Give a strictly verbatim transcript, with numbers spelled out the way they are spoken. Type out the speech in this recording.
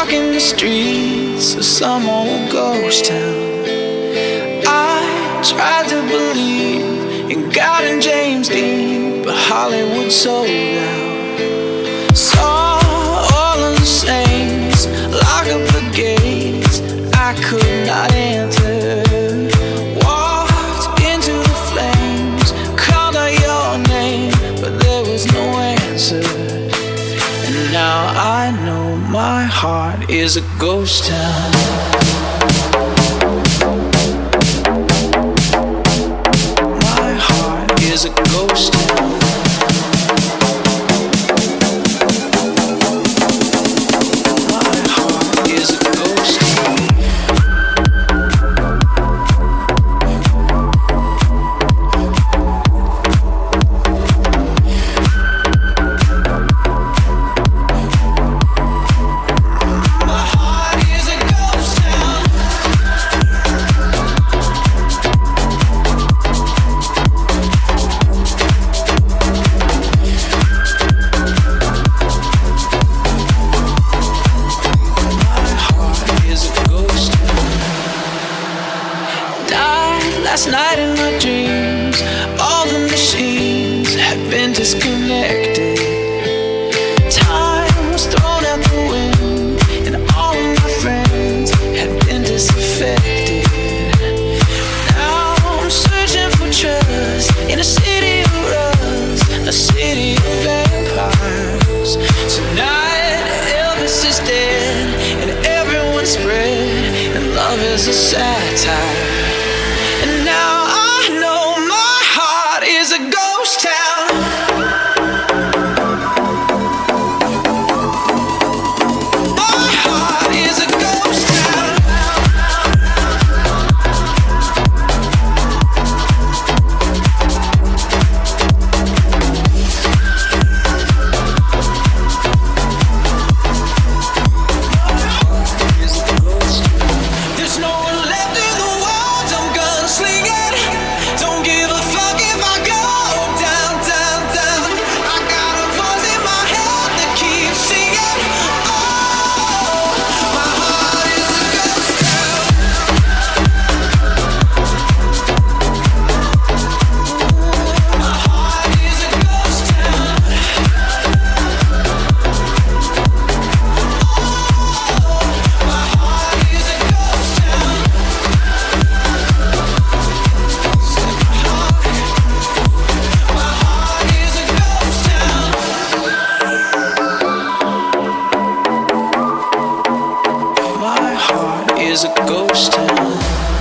walking the streets of some old ghost town. I tried to believe in God and James Dean, but Hollywood sold out. Saw all of the saints lock up the gates I could not enter. Walked into the flames, called out your name, but there was no answer. And now I know my heart is a ghost town. Is a ghost town. My heart is a ghost town. My heart is a ghost town. Last night in my dreams, all the machines had been disconnected. Time was thrown out the wind, and all of my friends had been disaffected. Now I'm searching for trust in a city of rust, a city of vampires. Tonight Elvis is dead, and everyone's spread, and love is a satire. And now I know my heart is a ghost town. My heart is a ghost town. There's no one left in the world. I'm gunslinging. Don't give a fuck if I go down, down, down. I got a voice in my head that keeps singing. Oh, my heart is a ghost town. My heart is a ghost town. Oh, my heart is a ghost town. My heart is a ghost town. My heart is a ghost town.